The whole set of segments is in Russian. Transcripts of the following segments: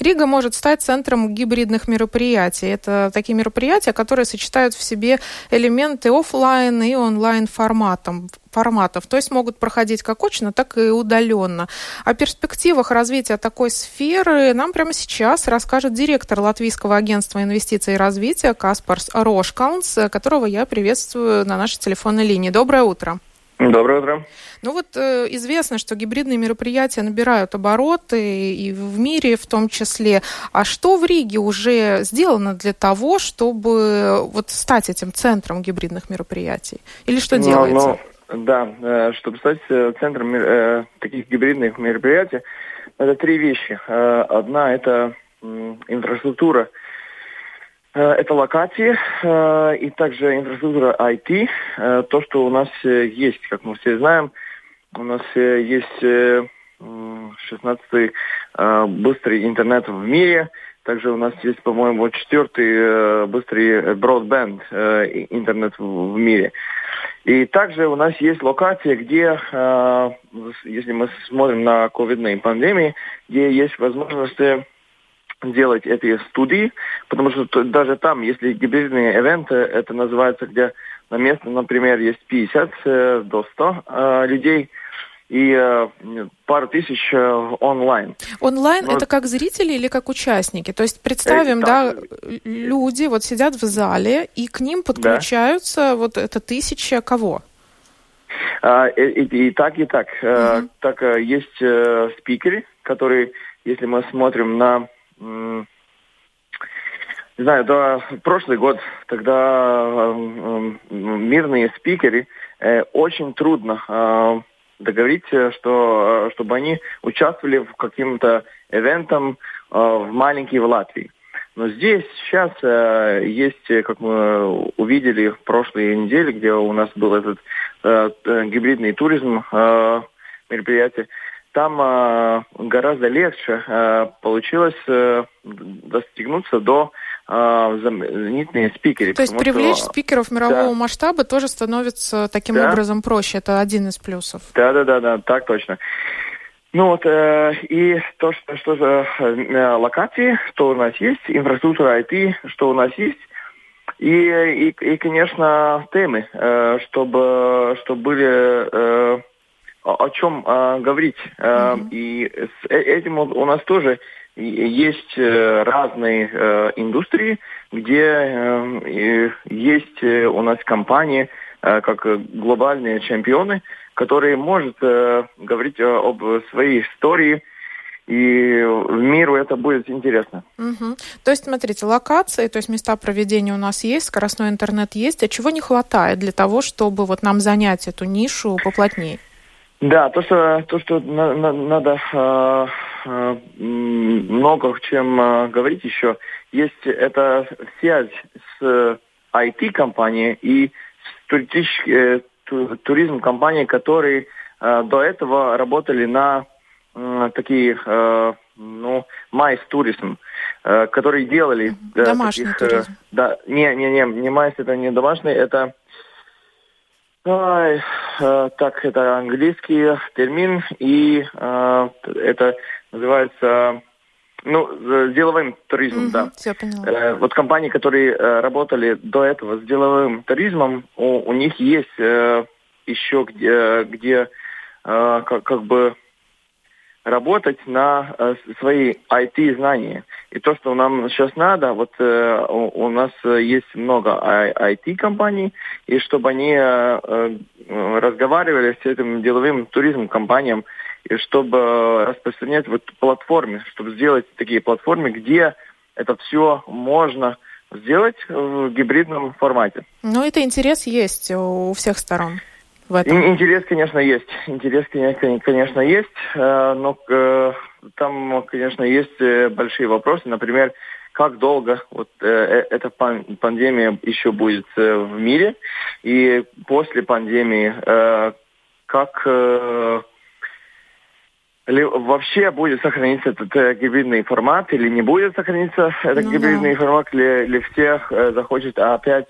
Рига может стать центром гибридных мероприятий. Это такие мероприятия, которые сочетают в себе элементы офлайн и онлайн форматов, то есть могут проходить как очно, так и удаленно. О перспективах развития такой сферы нам прямо сейчас расскажет директор Латвийского агентства инвестиций и развития Каспарс Рошкаунс, которого я приветствую на нашей телефонной линии. Доброе утро. Доброе утро. Ну вот известно, что гибридные мероприятия набирают обороты и в мире в том числе. А что в Риге уже сделано для того, чтобы вот стать этим центром гибридных мероприятий? Или что делается? Да, чтобы стать центром таких гибридных мероприятий, это три вещи. Одна – это инфраструктура, это локации и также инфраструктура IT. То, что у нас есть, как мы все знаем, у нас есть 16-й быстрый интернет в мире. Также у нас есть, по-моему, 4-й быстрый бродбенд интернет в мире. И также у нас есть локации, где, если мы смотрим на ковидные пандемии, где есть возможность делать эти студии, потому что даже там, если гибридные ивенты, это называется, где на место, например, есть 50 до 100 людей и пару тысяч онлайн. Онлайн это как зрители или как участники? То есть представим, люди вот сидят в зале, и к ним подключаются вот это 1000 кого? И так. Так есть спикеры, которые, если мы смотрим на не знаю, прошлый год, тогда мирные спикеры очень трудно договориться, чтобы они участвовали в каким-то ивентом в маленькой в Латвии. Но здесь сейчас есть, как мы увидели в прошлой неделе, где у нас был этот гибридный туризм мероприятие, там гораздо легче получилось достигнуться до знаменитых спикеров. То есть привлечь спикеров мирового масштаба тоже становится таким образом проще. Это один из плюсов. Да, так точно. Ну вот, и то, что же локации, что у нас есть, инфраструктура IT, что у нас есть, и конечно, темы, чтобы были о чем говорить. И с этим у нас тоже есть разные индустрии, где есть у нас компании, как глобальные чемпионы, которые могут говорить об своей истории, и в миру это будет интересно. То есть, смотрите, локации, то есть места проведения у нас есть, скоростной интернет есть, а чего не хватает для того, чтобы вот нам занять эту нишу поплотнее? Да, то, что надо много чем говорить еще, есть это связь с IT-компанией и с туризм-компанией, которые до этого работали на такие, MICE туризм, которые делали... Домашний туризм. Не MICE, это не домашний, это... это английский термин, и это называется, деловым туризмом, да. Все поняла. Вот компании, которые работали до этого с деловым туризмом, у них есть еще где как бы работать на свои IT-знания. И то, что нам сейчас надо, вот у нас есть много IT-компаний, и чтобы они разговаривали с этим деловым туризмом компаниям, и чтобы распространять вот платформы, чтобы сделать такие платформы, где это все можно сделать в гибридном формате. Но это интерес есть у всех сторон. Интерес, конечно, есть. Но там, конечно, есть большие вопросы. Например, как долго вот эта пандемия еще будет в мире, и после пандемии как вообще будет сохраниться этот гибридный формат или не будет сохраниться этот гибридный формат, или всех захочет опять,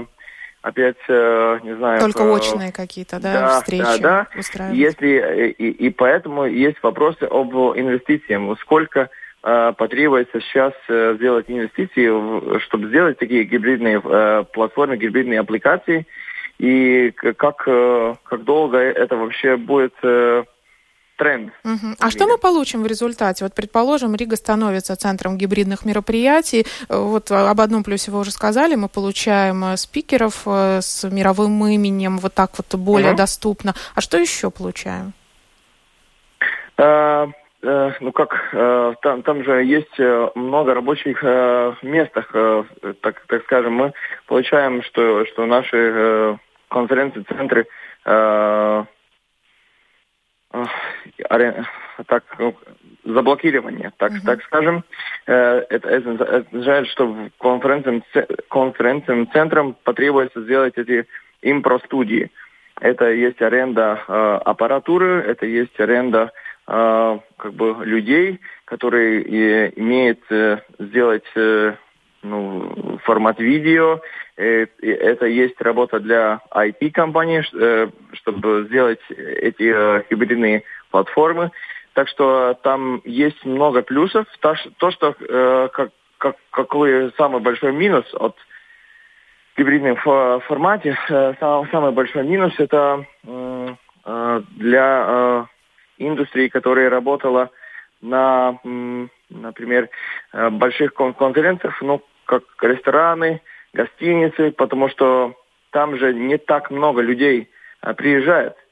не знаю... Только очные какие-то, встречи устраивать. И поэтому есть вопросы об инвестициях. Сколько потребуется сейчас сделать инвестиции, чтобы сделать такие гибридные платформы, гибридные аппликации. И как долго это вообще будет тренд. А что мы получим в результате? Вот, предположим, Рига становится центром гибридных мероприятий. Вот об одном плюсе вы уже сказали. Мы получаем спикеров с мировым именем, вот так вот более доступно. А что еще получаем? Там же есть много рабочих мест, так скажем. Мы получаем, что наши конференции-центры заблокирование, так скажем. Это означает, что конференциям центрам потребуется сделать эти импростудии. Это есть аренда аппаратуры, это есть аренда людей, которые имеют сделать формат видео. Это есть работа для IP-компаний, чтобы сделать эти гибридные платформы. Так что там есть много плюсов. То, что какой самый большой минус от гибридного формате, самый большой минус это для индустрии, которая работала на, например, больших конференциях, как рестораны, гостиницы, потому что там же не так много людей приезжает.